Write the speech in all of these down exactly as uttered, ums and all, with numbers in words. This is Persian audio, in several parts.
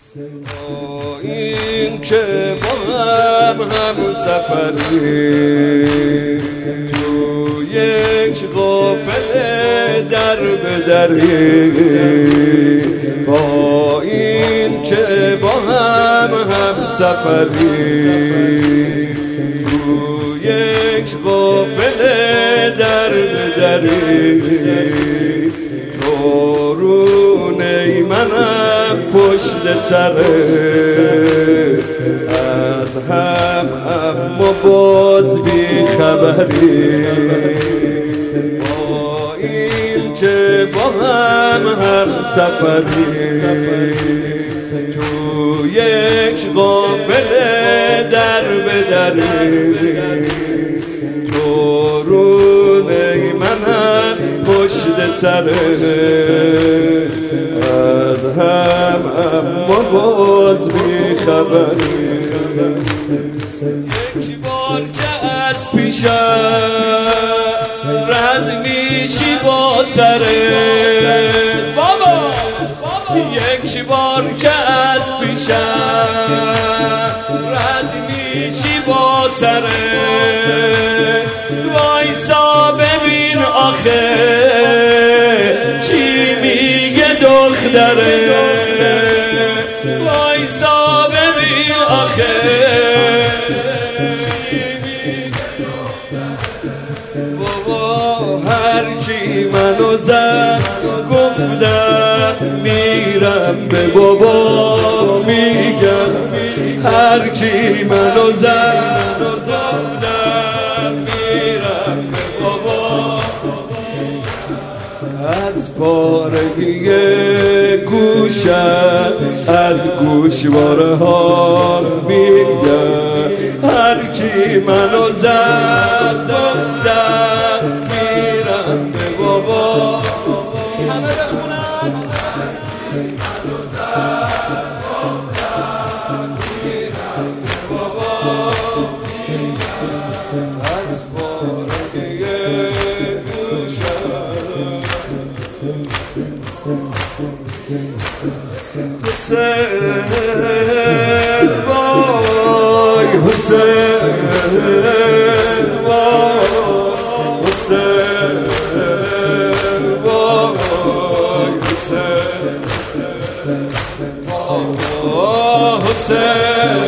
این که با هم هم سفری تو یک قافله در به دری، با این که با هم هم سفری تو یک قافله در به دری، نورونه منم پشت سره از هم اما باز بی خبری، با این که با هم هم سفری تو یک قافله در به دری، نورونه منم پشت سره از هم اما باز بی خبری. یک بار که از پیشم رد میشی با سره بابا، یک بار که از پیشم رد میشی با سره، وایسا ببین آخه چی میگه دختره، وایسا ببین آخه چی میگه دختره. بابا هرچی منو زد گفتم میرم به بابا میگم، هرچی منو زد گفتم میرم به بابا، از پارگی گوشم از گوشواره ها میگم، هرچی منو زد گفتم میرم به بابا. همه بخونم منو زد گفتم میرم به بابا، از پارگی گوشم حسین وای حسین وای حسین وای حسین وای حسین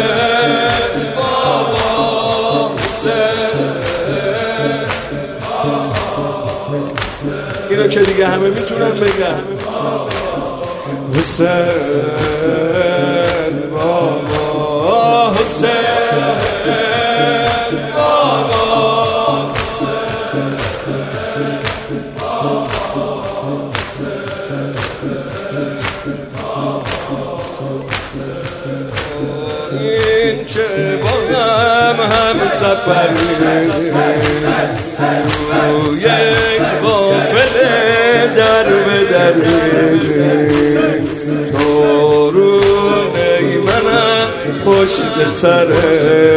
وای حسین. اینو که دیگه همه میتونن بگن. حسین بابا حسین بابا این که با هم هم سفری تو یک قافله در به دری، نورونه منم پشت سره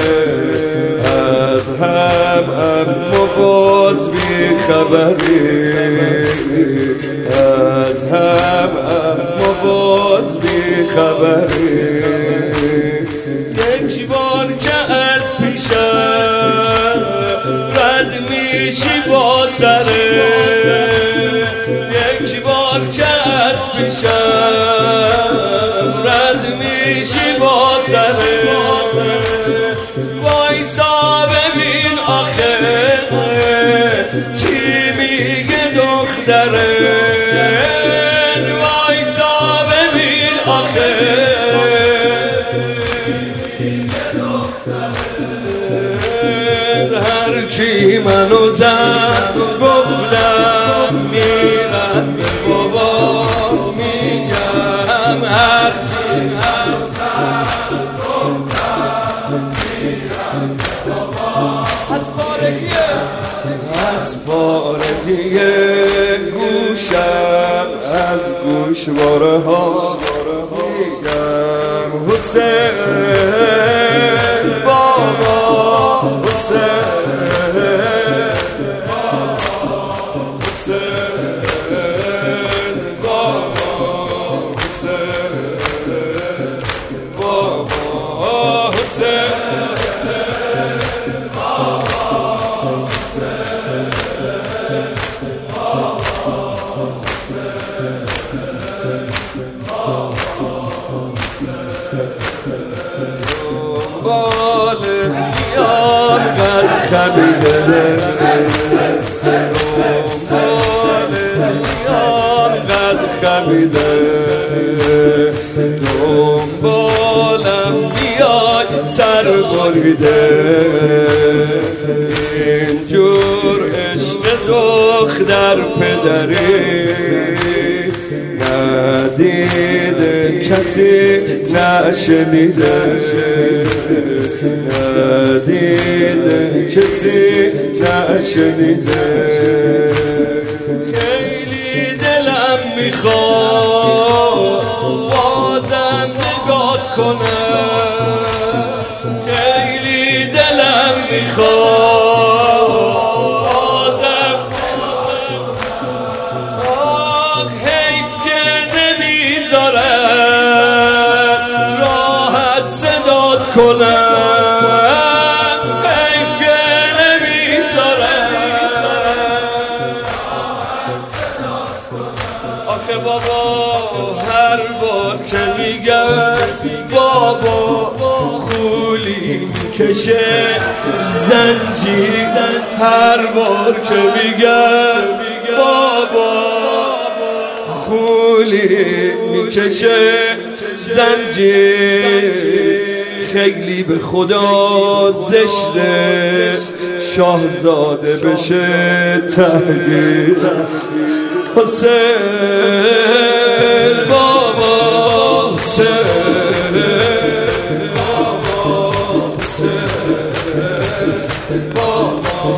از هم اما باز بی خبری، از هم اما باز بی خبری. یک بار که از پیشم رد میشی با سره، یک بار که از پیشم رد میشی با سره، وایسا ببین آخه چی میگه دختره، وایسا ببین آخه هرچی منو زد گفتم میرم به بابا میگم، هرچی منو زد گفتم میرم به بابا، از پارگیه از پارگی گوشم از گوشواره ها میگم، حسین بابا حسین حسین بابا حسین دنبال میان قد خمیده دنبال میان قد خمیده دنبالم میای سر بریده اینجور عشق دختر پدری ندیده کسی نشنیده ندیده کسی نشنیده خیلی دلم میخواد بازم نگات کنم خیلی دلم میخواد بازم آه حیف که نمیذارم راحت صدات کنم حیف که نمیذارم آخه بابا هر بار که میگم بابا خولی میکشه زنجیر هر بار که میگم بابا خولی میکشه زنجیر خیلی به خدا زشته شاهزاده بشه تهدید حسین بابا حسین بابا حسین بابا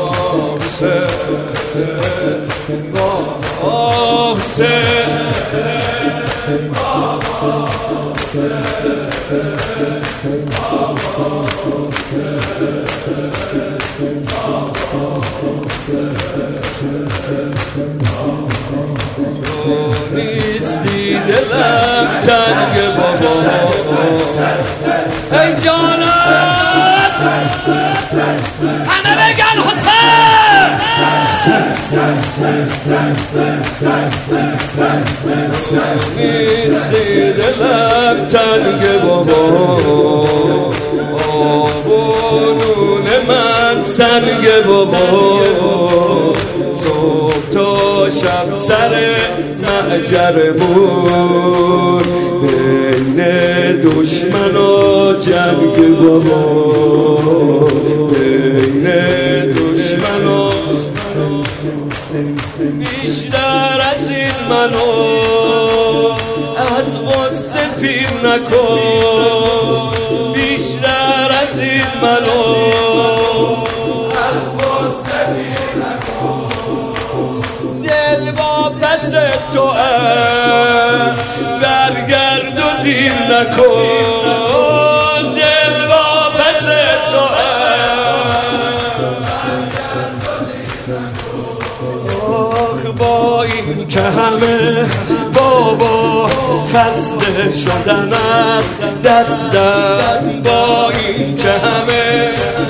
حسین بابا حسین نیستی دلم تنگ بابا ای جانم همه بگن حسین نیستی دلم تنگ بابا آب و نون من سنگ بابا صبح تا شب سر معجرمون بین دشمن و جنگ بابا بین دشمن و بیشتر از این منو از غصه پیر نکن بیشتر از این منو از غصه پیر نکن دل با پس تو برگرد و دیر نکن دل با پس تو آخ با این که همه بابا خسته شدن از دستم با این که همه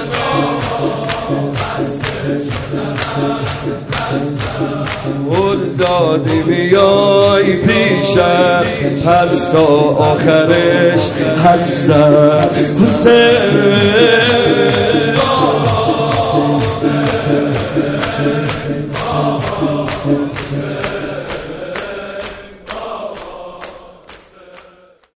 قول دادی بیای پیشم پس تا آخرش هستم حسین